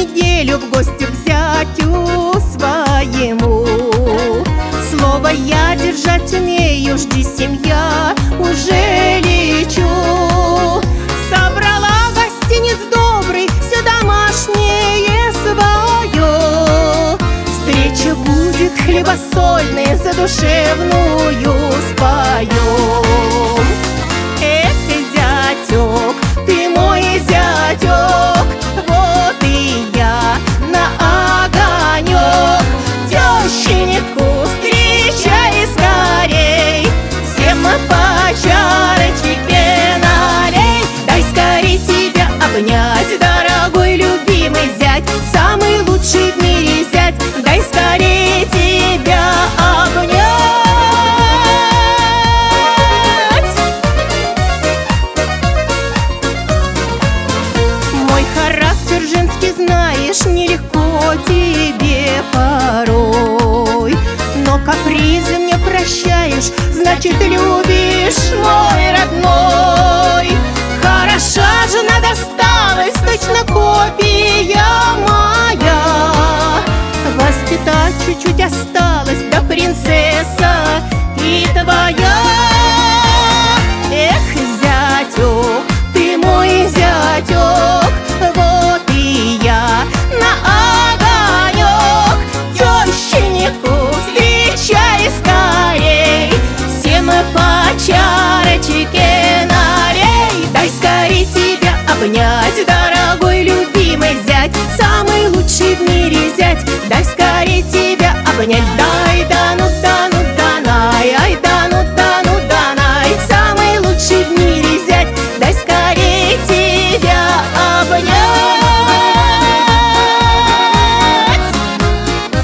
неделю в гости к зятю своему. Слово я держать умею, жди, семья, уже лечу. Собрала гостиниц добрый, все домашнее свое. Встреча будет хлебосольная, задушевную споем. Эх, зятек, ты мой зятек, вот и я на огонек. Тещеньку встречай скорей, всем по чарочке налей. Дай скорей тебя обнять, дорогой любимый зять, самый лучший в мире зять. Дай скорей тебя обнять. Мой характер женский знаешь, нелегко тебе порой, но капризы мне прощаешь, значит любишь, мой родной. Хороша жена досталась, точно копия моя. Воспитать чуть-чуть осталось, да принцесса и твоя. Эх, зятек, ты мой зятек, вот и я на огонек. Тещеньку встречай скорей, всем по чарочке налей. Дай скорей тебя обнять, дорогой любимый зять, самый лучший в мире